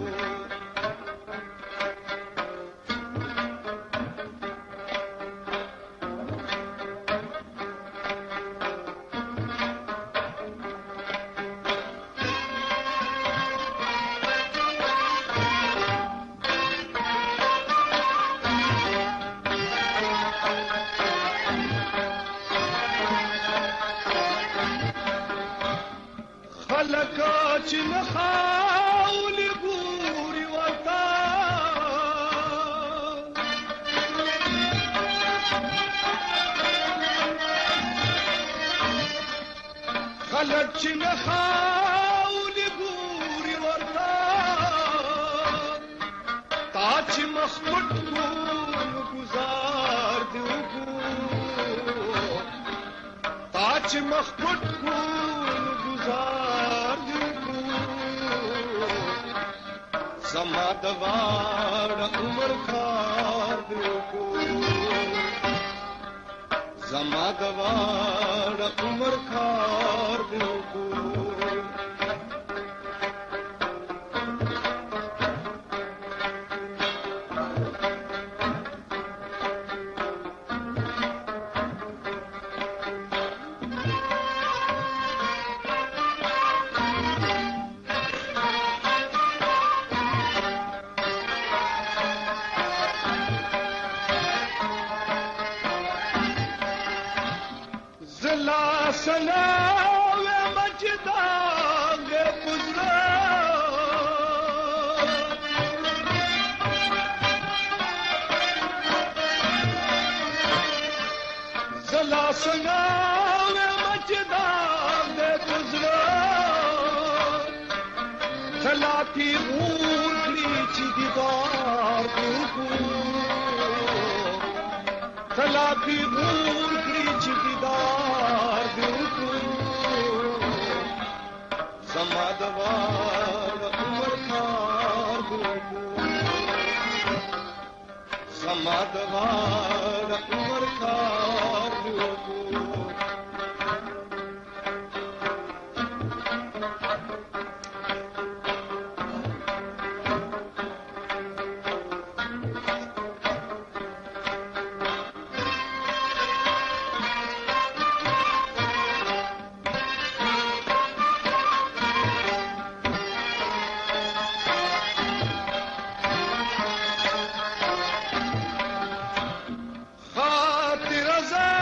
چې نه خاولې ګوري ورته خلک چې نه خاولې ګوري ورته تا چې مخ پټ کړو گزار دې وکړو تا چې مخ پټ کړو گزار زما د واړه عمر کار دیو کو زما د واړه عمر کار دیو کو سلام مجدان پزرا زلا سلام مجدان پزرا خلاتی غور کلیچی دیدار کو خلاتی غور کلیچی دیدار زما د واړه عمر کار دیو کو زما د واړه عمر کار دیو کو خاطر زه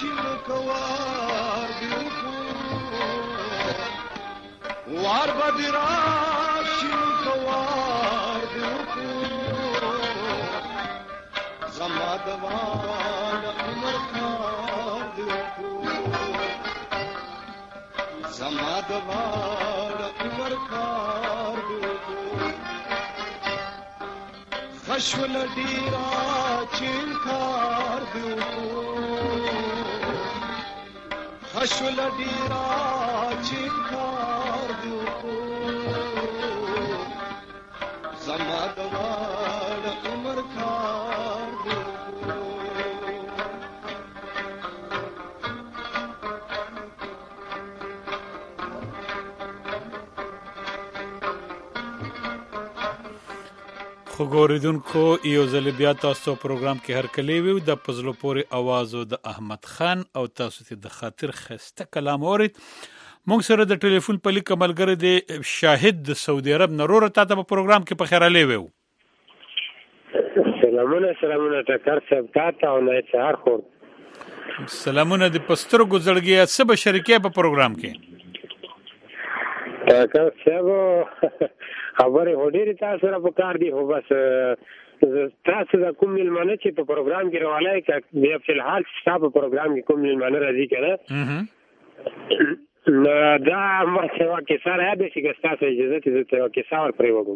راشي لکه وار دې وکړو وار به دې راشي لکه وار دې وکړو زما د واړه عمر کار دې وکړو زما د واړه عمر کار دې وکړو خشول ډیرا چې انکار دې وکړو خشول ډیرا چې انکار دې وکړو زما د واړه عمر کار دې خو ګوریدونکو یو ځل بیا تاسو پروګرام کې هر کلی وي د پزلو پورې اوازو د احمد خان او تاسو ته د خاطر خسته کلام اورید موږ سره د ټلیفون په لیک ملګری دی شاهد د سعودي عرب نرور ته په پروګرام کې په خیر علي وو سلامونه سلامونه ټکر صاحب تاسو او نه چار خور سلامونه د پستر ګزړګي سب شریکه په پروګرام کې ټکر صاحب خبره هډيري تاسو سره په کار دی هو بس تاسو د کوم ملمانه چې په پروګرام کې راولای ک بیا په الحال تاسو په پروګرام کې کوم ملمانه راځي کنه نو دا ما څه واکه سره هدا چې تاسو اجازه ته ته واکه سره پرې وګم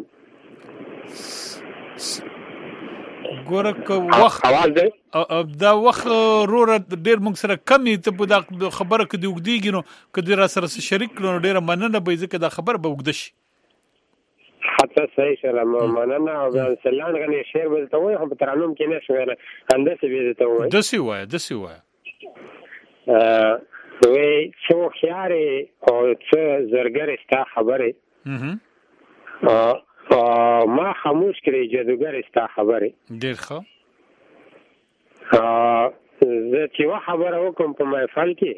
ګوره کو وخت دا وخت رور ډیر موږ سره کمی ته په خبره کې دی وګدیږي نو کدی را سره شریک کړو ډیر مننه به ځکه دا خبر به وګد شي حتی صحیح سره مننه او سلام غني شعر ولته وای هم ترانوم کې نه شوله اندسه به ته وای دسی وای دسی وای ا وای څو خيارې او څو زرګر استا خبره ا ما خاموش کړی جادوګر استا خبره ډیر ښه ا زه چې وا خبره وکم په محفل کې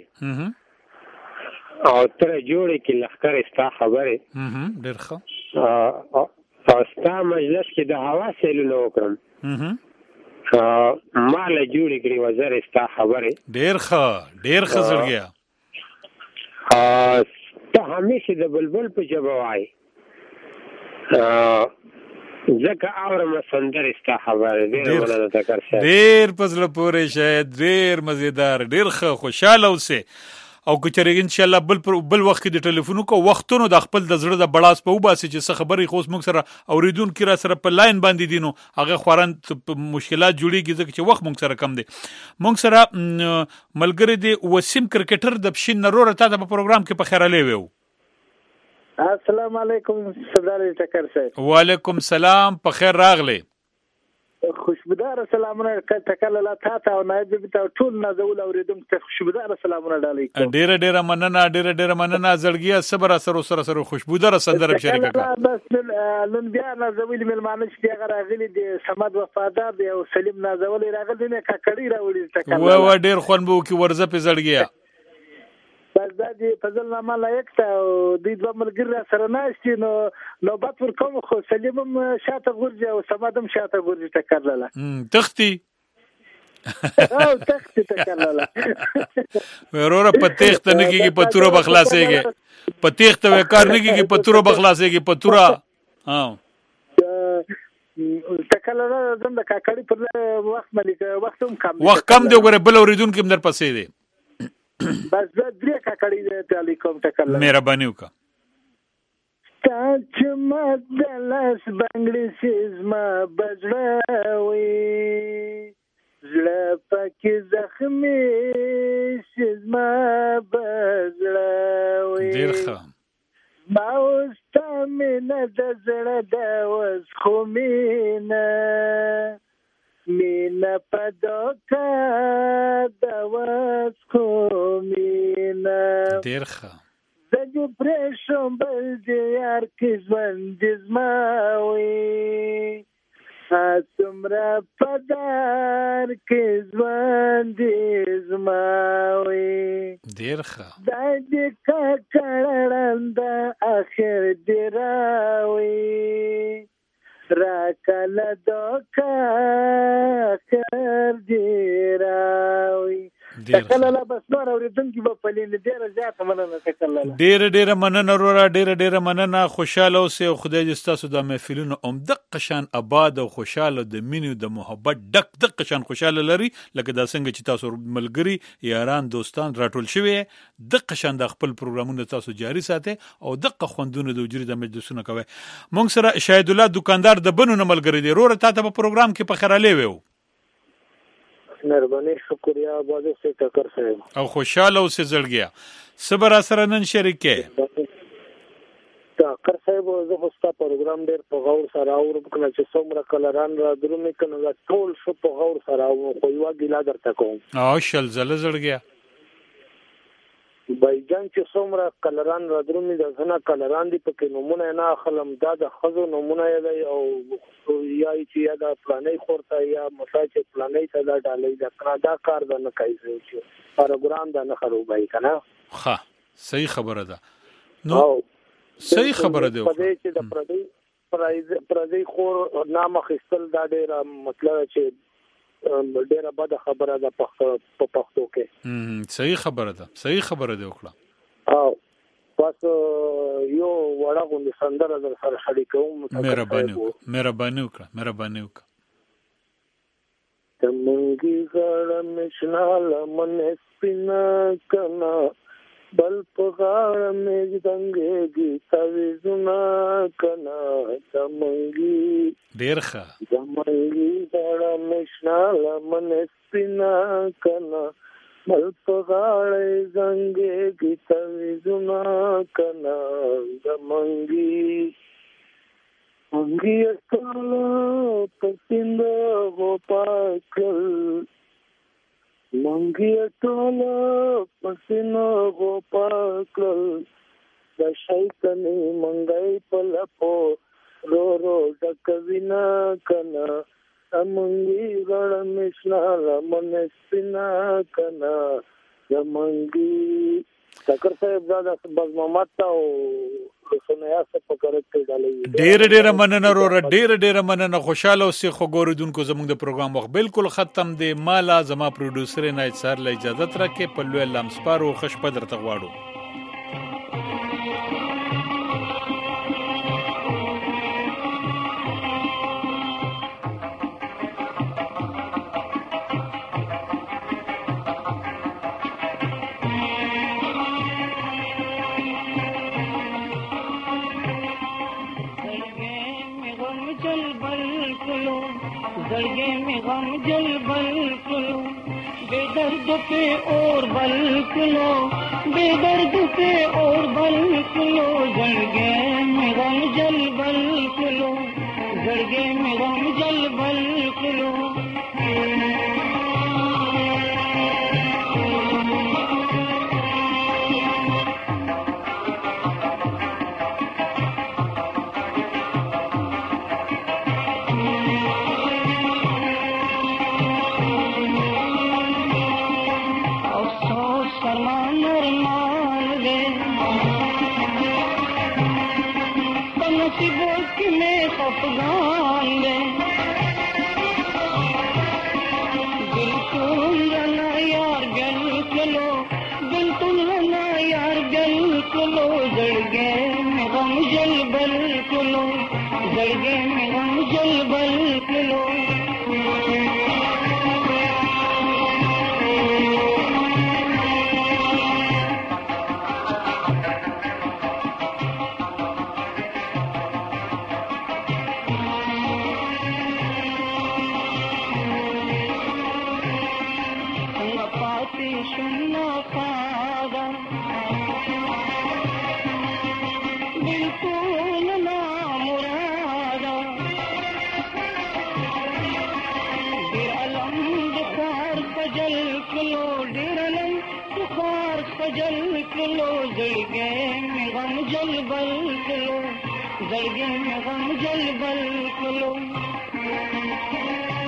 او تر جوړې کې لخر استا خبره ډیر ښه او ستا مجلس کې د هوا سیلونه وکړم ما له جوړې کړې وزر استا خبره ډیر ښه ډیر ښه زړګیا ته همیشه د بلبل په جبه وای ځکه اورم سندر استا خبره ډیر ولله تکر شه ډیر پزله پورې شه ډیر مزیدار ډیر ښه خوشاله اوسه او کچره ان شاء الله بل بل وخت د ټلیفونو کو وختونو د خپل د زړه د بلاس په وباسي چې څه خبري خو موږ سره اوریدون کې را سره په لاین باندې دینو هغه خورن مشکلات جوړیږي ځکه چې وخت موږ سره کم دی موږ سره ملګری دی وسیم کرکټر د بشین نرور ته د پروګرام کې په خیر علي وو السلام علیکم سردار ټکر صاحب وعلیکم سلام په خیر راغلی خوشبودار سلامونه ټکل الله تاسو او نایب ته ټول نازول اوریدونکو ته خوشبودار سلامونه ډالې ډیره ډیره مننه ډیره ډیره مننه زړګیا صبر سره سره سره خوشبودار سندره شریکه کړه بس نن بیا نازول ملمانه چې هغه راغلي دي سمد وفادار دی او سلیم نازول راغلي نه ککړی راوړي ټکل و و ډیر خون بو کی ورزه په زړګیا بس دا دی فضل نامه لایق ته د دوه ملګری سره ناشتي نو نوبت ور کوم خو سلیمم شاته ورځي او سمادم شاته ورځي تکرله تختی او تختی تکرله ورور په تخت نه کیږي په تور بخلاصيږي په تخت وکړ نه کیږي په تور بخلاصيږي په تور ها تکرله زم د کاکړي پر وخت ملک وخت هم کم وخت کم دی وګوره بل اوریدون کې در پسې دی بس درې کاکړي ته علیکم تکرله مهرباني وکړه تاج مدلس بنگړي سیزما بجړوي زړه پکې زخمي سیزما بجړوي ډیر ښه ما اوستا مینه د زړه د وس خو مینه مینه په دوکه د وس خو مینه ډیر ښه زه پرېښم بل د یار کې ژوند زما وي څومره په دار کې ژوند زما وي ډېر ښه دا دې ککړ ړنده اخر دې راوي راکله دوکه اخر دې راوي تکلاله بس نور اوریدونکي به پلین ډیره زیاته مننه تکلاله ډیره ډیره مننه وروره ډیره ډیره مننه خوشاله اوسئ او خدای دې ستاسو د محفلونو عمدق شان آباد او خوشاله د مینې د محبت ډک دق شان خوشاله لري لکه دا څنګه چې تاسو ملګري یاران دوستان راټول شوي دق شان د خپل پروګرامونو تاسو جاری ساتئ او دقه خوندونه د وجود د مجلسونو کوي. مونږ سره شاهد الله دکاندار د بنو نه ملګری دی وروره تاسو په پروګرام کې په خیراله ویو مهرباني شکریا بازو سے ټکر صاحب او خوشاله اوسې زړګیا صبر سره نن شریکه ټکر صاحب زه هستا پروګرام ډېر په غور سره اور کله چې څومره کلران را درو مې کنه ټول شو په غور سره او خو یو ګیلا درته کوم او شل زله زړګیا بایجان چې څومره کلران را درو مې د ځنه کلران دي په کې نمونه نه خلم دا د خزو نمونه دی او یا چې یا د پلانې خورته یا مسا چې پلانې ته دا ډالۍ دا کنه دا کار د نه کوي چې پروګرام دا نه خرابای کنه ښه صحیح خبره ده نو صحیح خبره ده په دې چې د پردي پرایز پردي خور نامه خستل دا ډېر مطلب چې ډېر بد خبره ده په پښتو کې صحیح خبره ده صحیح خبره ده وکړه او بس یو وړه غوندې سندره در سره شریکوم مهرباني وکړه مهرباني وکړه مهرباني وکړه تمنګي غړ مشنا لمن سپینا کنا بل پغاړ مې دنګي تاویزونه کنا تمنګي ډېر ښه تمنګي غړ مشنا لمن سپینا کنا بل پغاړ دنګي تاویزونه کنا تمنګي منګي ټول پسند هو پاکل منګي ټول پسند هو پاکل د شیطانی منګي پلپو رو رو ډک وینا کنا منګي غړ مشنا رمن سپینا کنا منګي تکر صاحب دا بس محمد او سنیا څخه پکړه کې ډالې ډېر ډېر مننه وروره ډېر ډېر مننه خوشاله اوسئ خو ګوردونکو زموږ د پروګرام وخت بالکل ختم دی مالا زما پروډوسر نه سر له اجازه ترکه په لوی لمسپارو خوش پدر تغواړو زړګې مې غم جل بل کلو بے درد پہ اور بل کلو بے درد پہ اور بل کلو زړګې مې غم جل بل کلو زړګې مې غم جل بل کلو افغان دے بالکل رنا یار گل کلو بالکل رنا یار گل کلو زړګې مې غم جل بل کلو زړګې مې غم جل بل کلو زړګې مې غم جل بل کلو